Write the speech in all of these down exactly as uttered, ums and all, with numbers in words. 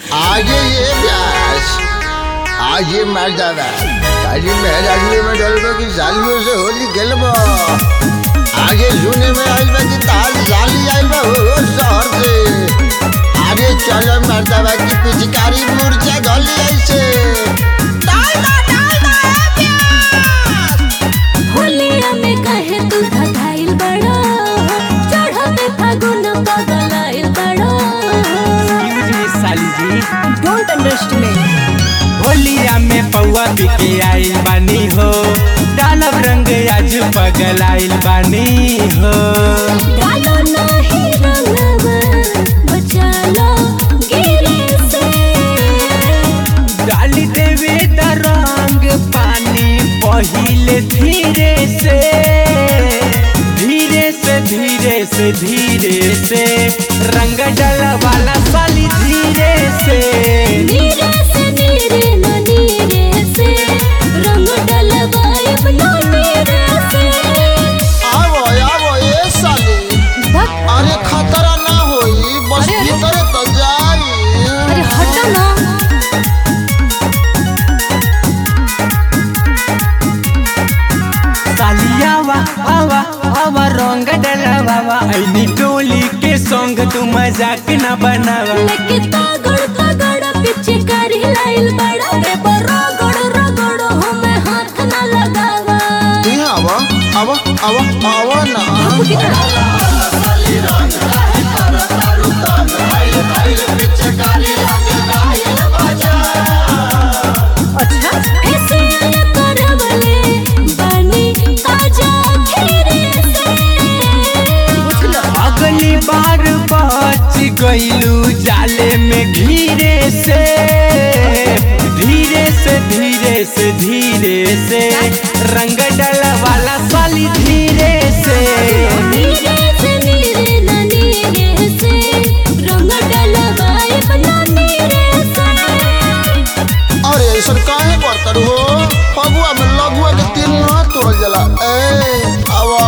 आगे ये व्यास आगे मर्दावा काली मेहराजवी में डलबो की सालियों से होली खेलबो। आगे सुने में आइल बा की ताल साली आइल बा हो शहर से। आगे चलो मर्दावा की पिचकारी मुर्चा गली ऐसे डाल दो डाल दो प्यार। होलिया में कहे तू धधाइल बड़ो चढ़ते फागुन पगलाइल बड़ो। एक्सक्यूज मी साली जी, डोंट अंडरस्टैंड। होलिया में पौवा बिके आइल बानी हो, डालब रंग आज पगलाइल बानी हो। डालो नहीं रंगवा बचा लो गिरे से। डाली देवे द रंग पानी पहिले धीरे से धीरे से धीरे से धीरे से रंग डाला वाला साली धीरे से। नीरे से नीरे न नीरे से रंग डलवाए अपना नीरे से। आवो आवो ये साली अरे खतरा ना होई बस भीतर तो जाई। अरे हटो ना। सालिया वा आवा आवा रंग डलवावा ऐनी टोली के संग तू मजाक न बनावा। लेके तागड़ तागड़ पीछे करी लाइल बड़ा रे रगड़ रगड़ हमें हाथ ना लगावा। यहाँ आवो आवो आवो आवो ना। अच्छा ऐसे आया करवले बनी ताजा खीरे से। अगली बार बच गईलू जाले में घीरे से धीरे से धीरे से धीरे से रंग डाला वाला साली धीरे से। नीरे से नीरे न नीरे से रंग डलवाए अपना नीरे से। अरे ऐसा काहे करतर हो फगुआ में लघुआ के तीन हाथ तोड़ जला। ए आवा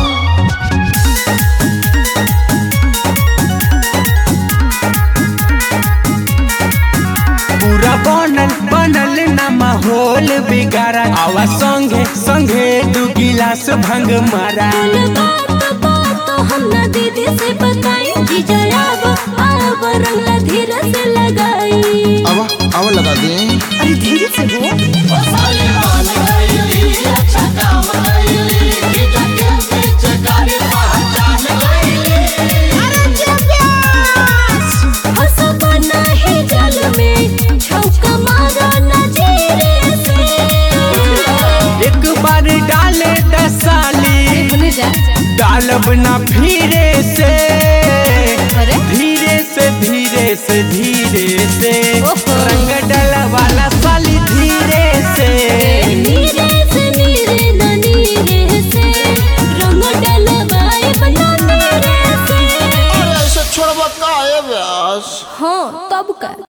पूरा बनल बनल ना माहौल बिगाड़ा आवा संगे संगे दू गिलास भंग मारा। बात बात हम ना दीदी से बताई कि जराब आब रंगला धीरे से लगाई। आवा आवा लगा दी। अरे धीरे से हो। हंसबा नाही जल में छौका मारो ना जीरे से। एक बार डाले दसाली भूल जा। डालब ना फिरे से अरे धीरे से धीरे से धीरे से ओहो। रंग डाला वाला साली धीरे से। नीरे से नीरे न नीरे से रंग डलवाए अपना नीरे से। अरे ऐसे छोड़बा काहे व्यास। हाँ तब का।